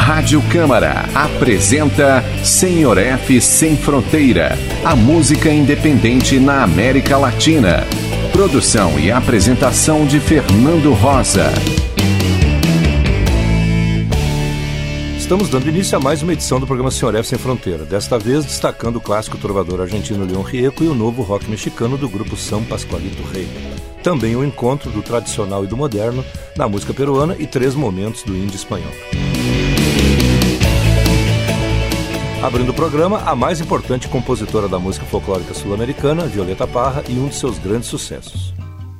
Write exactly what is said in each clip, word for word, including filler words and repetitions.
Rádio Câmara apresenta Senhor F Sem Fronteira, a música independente na América Latina. Produção e apresentação de Fernando Rosa. Estamos dando início a mais uma edição do programa Senhor F Sem Fronteira, desta vez destacando o clássico trovador argentino León Gieco e o novo rock mexicano do grupo San Pascualito Rey. Também o encontro do tradicional e do moderno na música peruana e três momentos do indie espanhol. Abrindo o programa, a mais importante compositora da música folclórica sul-americana, Violeta Parra, e um de seus grandes sucessos.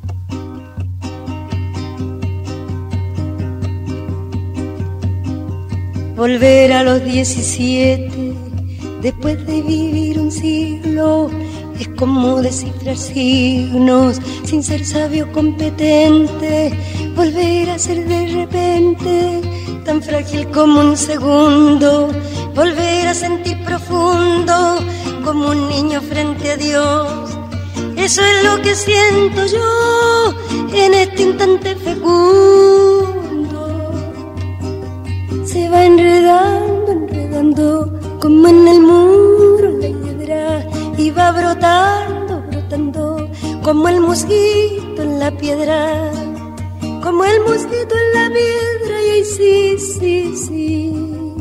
Volver a los diecisiete, después de vivir un siglo, es como descifrar signos, sin ser sabio competente. Volver a ser de repente, tan frágil como un segundo. Volver a sentir profundo, como un niño frente a Dios. Eso es lo que siento yo, en este instante fecundo. Se va enredando, enredando, como en el muro la hiedra, y va brotando, brotando, como el mosquito en la piedra, como el mosquito en la piedra, y ahí sí, sí, sí.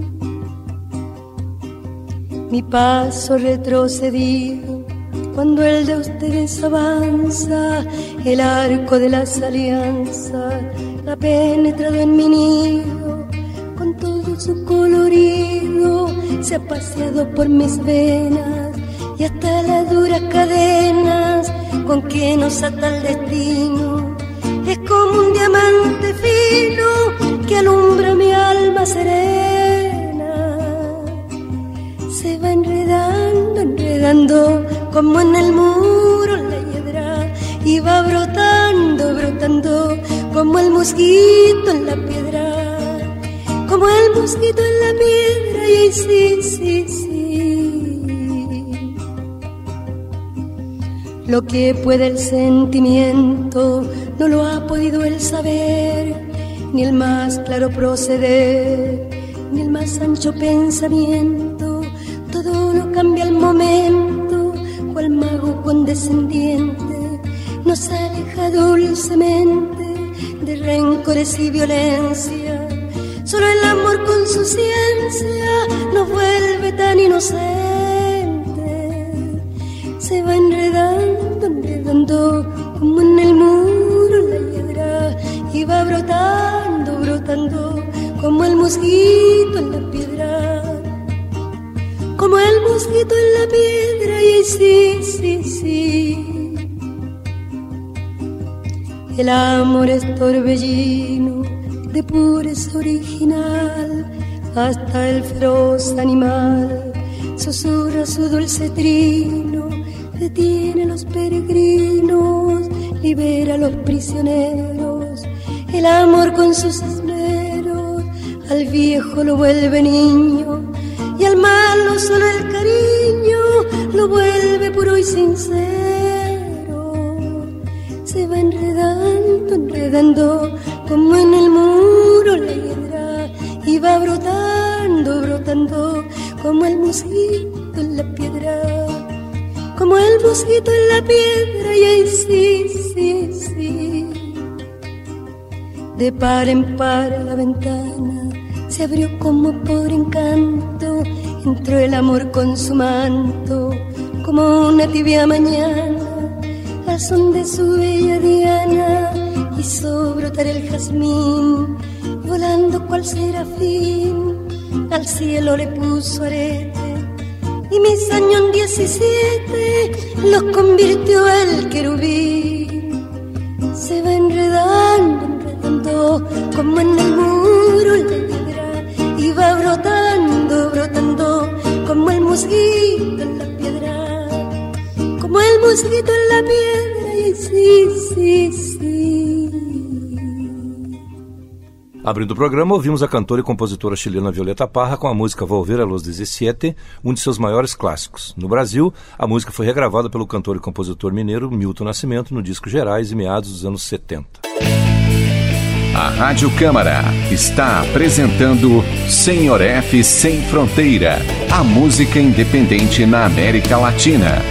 Mi paso retrocedido, cuando el de ustedes avanza, el arco de las alianzas ha penetrado en mi nido. Con todo su colorido se ha paseado por mis venas, y hasta las duras cadenas con que nos ata el destino. Es como un diamante fino que alumbra mi alma serena. Se va enredando, enredando, como en el muro la hiedra, y va brotando, brotando, como el mosquito en la piedra. Como el mosquito en la piedra, y sí, sí, sí. Lo que puede el sentimiento no lo ha podido el saber, ni el más claro proceder, ni el más ancho pensamiento. Todo lo cambia al momento, cual mago condescendiente nos aleja dulcemente de rencores y violencia. Solo el amor con su ciencia nos vuelve tan inocentes. Se va enredando, enredando, como en el muro la hiedra, y va brotando, brotando, como el mosquito en la piedra. Como el mosquito en la piedra, y sí, sí, sí. El amor es torbellino de pureza original, hasta el feroz animal susurra su dulce trino, detiene a los peregrinos, libera a los prisioneros. El amor con sus esmeros al viejo lo vuelve niño, y al malo solo el cariño lo vuelve puro y sincero. Se va enredando, enredando, como en el muro la hiedra, y va brotando, brotando, como el mosquito en la piedra. Como el mosquito en la piedra, y ahí sí, sí, sí. De par en par la ventana se abrió como por encanto, entró el amor con su manto, como una tibia mañana, al son de su bella diana, hizo brotar el jazmín, volando cual serafín, al cielo le puso arete, y mis años en diecisiete los convirtió el querubín. Se va enredando, enredando, como en el muro la hiedra, y va brotando, brotando, como el mosquito en la piedra. Como el mosquito en la piedra, y sí, sí, sí. Abrindo o programa, ouvimos a cantora e compositora chilena Violeta Parra com a música Volver a los diecisiete, um de seus maiores clássicos. No Brasil, a música foi regravada pelo cantor e compositor mineiro Milton Nascimento no disco Gerais em meados dos anos setenta. A Rádio Câmara está apresentando Senhor F Sem Fronteira, a música independente na América Latina.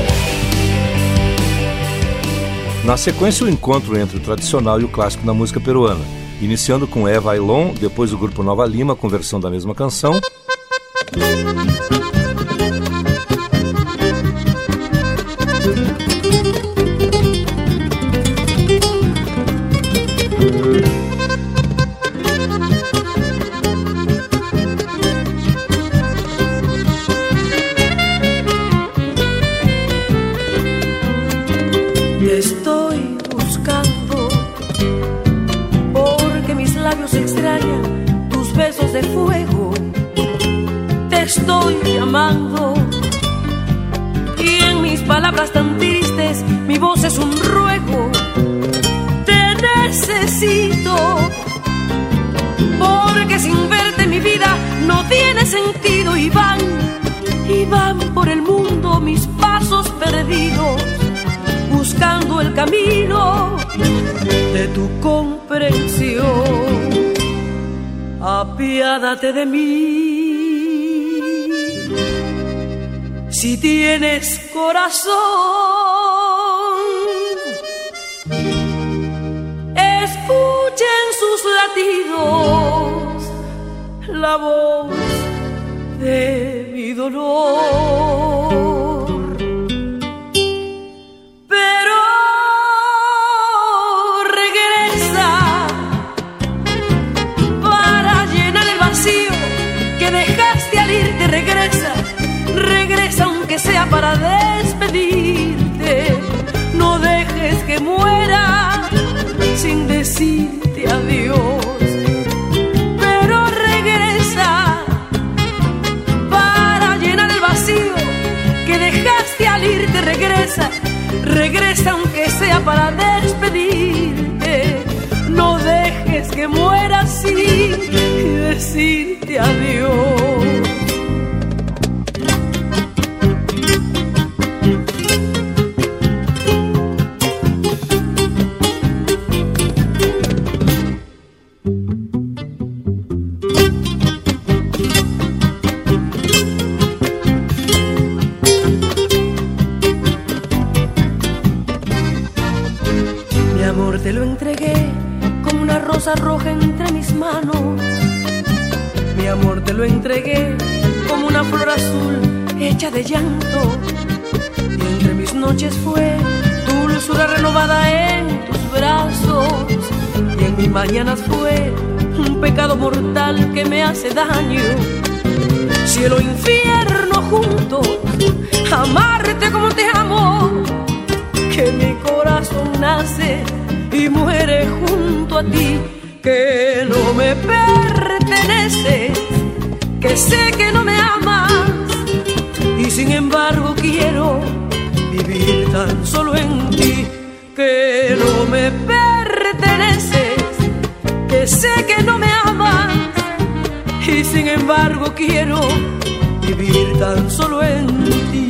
Na sequência, o encontro entre o tradicional e o clássico na música peruana, iniciando com Eva Ailon, depois o grupo Nova Lima com versão da mesma canção. Estoy buscando, porque mis labios extrañan tus besos de fuego. Te estoy llamando, y en mis palabras tan tristes mi voz es un ruego. Te necesito, porque sin verte mi vida no tiene sentido. Y van, y van por el mundo mis pasos perdidos, buscando el camino de tu comprensión. Apiádate de mí, si tienes corazón. Escuchen sus latidos, la voz de mi dolor. Regresa, regresa aunque sea para despedirte. No dejes que muera sin decirte adiós. Pero regresa para llenar el vacío que dejaste al irte. Regresa, regresa aunque sea para despedirte. No dejes que muera sin decirte adiós. Te lo entregué como una rosa roja entre mis manos. Mi amor te lo entregué como una flor azul hecha de llanto. Y entre mis noches fue tu dulzura renovada en tus brazos. Y en mis mañanas fue un pecado mortal que me hace daño. Cielo e infierno juntos, amarte como te amo. Que mi corazón nace y muere junto a ti, que no me perteneces, que sé que no me amas, y sin embargo quiero vivir tan solo en ti. Que no me perteneces, que sé que no me amas, y sin embargo quiero vivir tan solo en ti.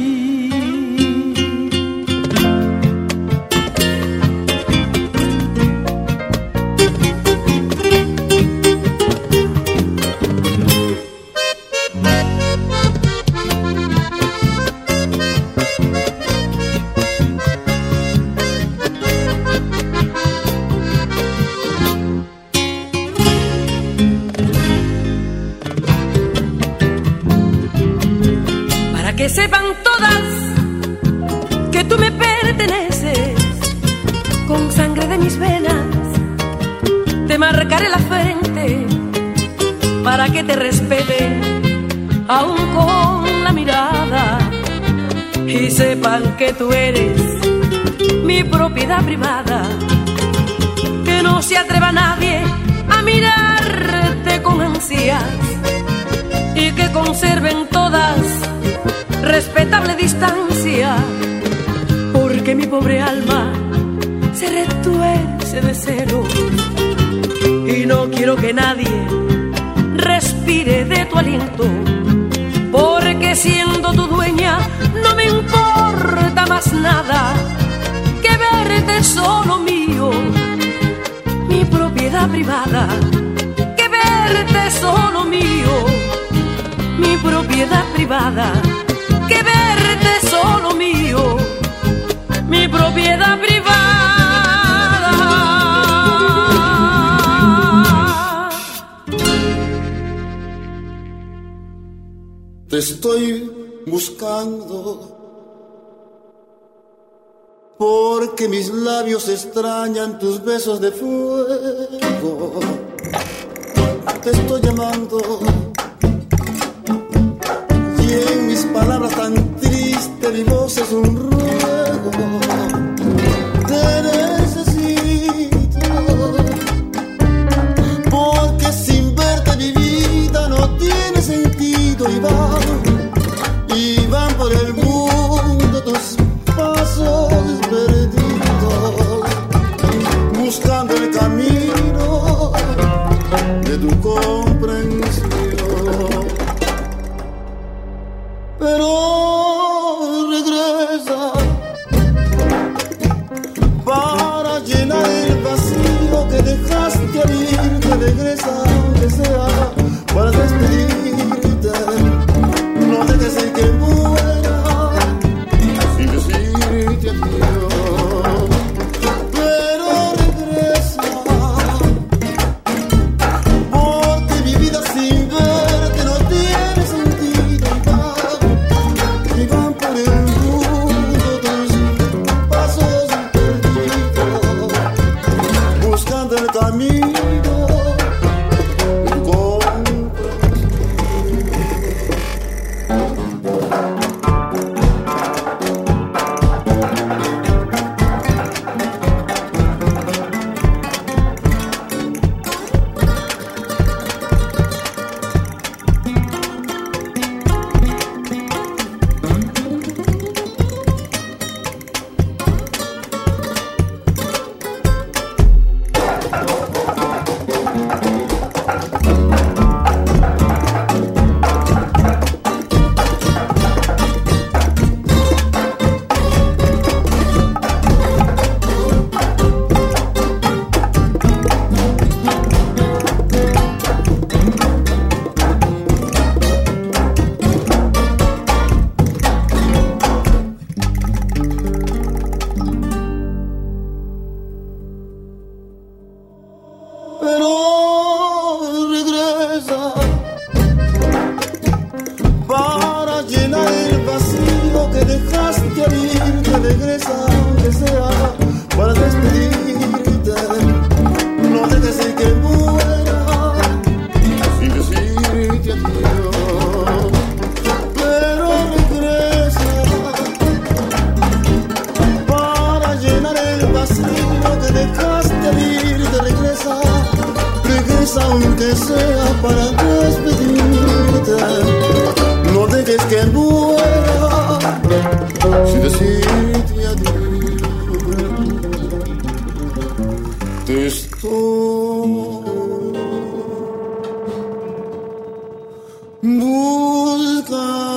Que sepan todas que tú me perteneces, con sangre de mis venas te marcaré la frente, para que te respeten aún con la mirada, y sepan que tú eres mi propiedad privada. Que no se atreva nadie a mirarte con ansias, y que conserven todas respetable distancia, porque mi pobre alma se retuerce de celos, y no quiero que nadie respire de tu aliento, porque siendo tu dueña no me importa más nada que verte solo mío, mi propiedad propiedad privada, que verte solo mío, mi propiedad privada, que verte solo mío, mi propiedad privada. Te estoy buscando porque mis labios extrañan tus besos de fuego. Te estoy llamando y en mis palabras tan tristes mi voz es un ruego. Te necesito porque sin verte mi vida no tiene sentido y van, y van por el mundo tus pasos perdidos, buscando el camino de tu comprensión. Pero regresa para llenar el vacío que dejaste abrir, que regresa aunque sea para despedirte. No dejes el que muera sin decirte adiós. Pero regresa, porque mi vida sin verte no tiene sentido. Y van por el mundo tus pasos perdidos, buscando el camino. Aunque sea para despedirte, no dejes que muera sin decirte adiós. Te estoy buscando.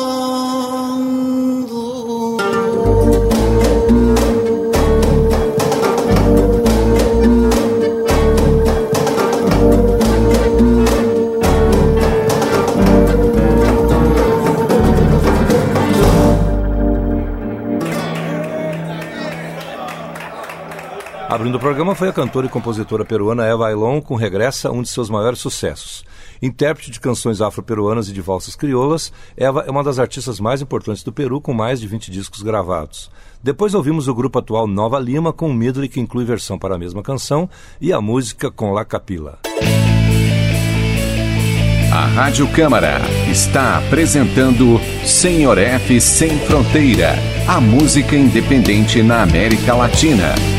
Abrindo o programa foi a cantora e compositora peruana Eva Ailón com Regressa, um de seus maiores sucessos. Intérprete de canções afro-peruanas e de valsas crioulas, Eva é uma das artistas mais importantes do Peru, com mais de vinte discos gravados. Depois ouvimos o grupo atual Nova Lima com um medley que inclui versão para a mesma canção e a música com La Capila. A Rádio Câmara está apresentando Senhor F Sem Fronteira, a música independente na América Latina.